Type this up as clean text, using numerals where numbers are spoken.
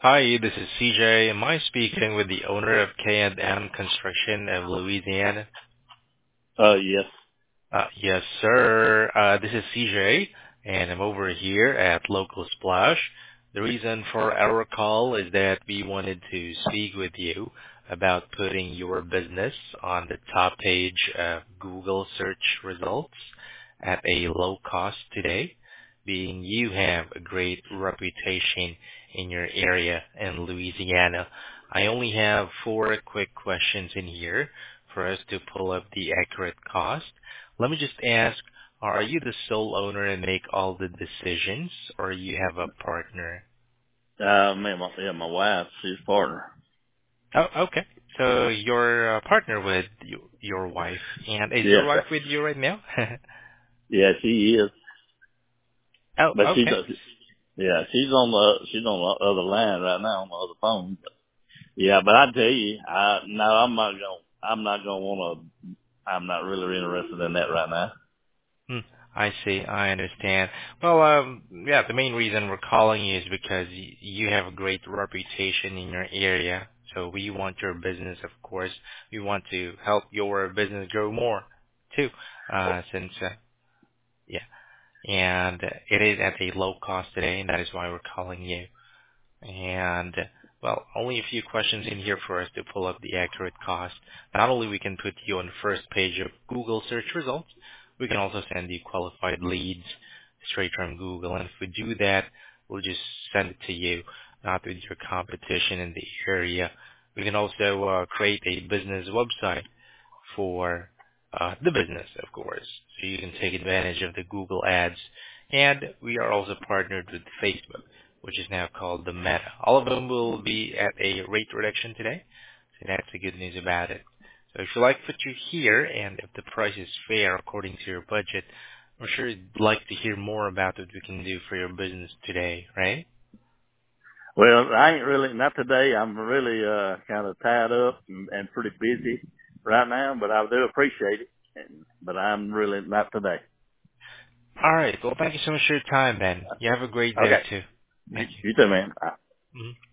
Hi, this is CJ. Am I speaking with the owner of K&M Construction of Louisiana? Yes. Yes, sir. This is CJ, and I'm over here at Local Splash. The reason for our call is that we wanted to speak with you about putting your business on the top page of Google search results at a low cost today, being you have a great reputation in your area in Louisiana. I only have four quick questions in here for us to pull up the accurate cost. Let me just ask, are you the sole owner and make all the decisions, or you have a partner? My wife, she's partner. Oh, okay. So you're a partner with your wife, and is Yes, your wife sir. with you right now? Yeah, she is. Oh, But okay. she's on the other line right now on the other phone. Yeah, but I tell you, no, I'm not gonna I'm not really interested in that right now. Hmm, I see. I understand. Well, yeah, the main reason we're calling you is because you have a great reputation in your area. So we want your business, of course. We want to help your business grow more, too, since, yeah, and it is at a low cost today, and that is why we're calling you. And well, only a few questions in here for us to pull up the accurate cost. Not only we can put you on the first page of Google search results, we can also send you qualified leads straight from Google. And if we do that, we'll just send it to you, not with your competition in the area. We can also create a business website for the business, of course, so you can take advantage of the Google ads. And we are also partnered with Facebook, which is now called the Meta. All of them will be at a rate reduction today, so that's the good news about it. So if you like what you hear, and if the price is fair according to your budget, I'm sure you'd like to hear more about what we can do for your business today, right? Well, I ain't really, not today. I'm really, kind of tied up and pretty busy right now, but I do appreciate it. But I'm really not today. All right. Well, thank you so much for your time, Ben. You have a great day, Okay. too. Thank You too, man. you. Mhm.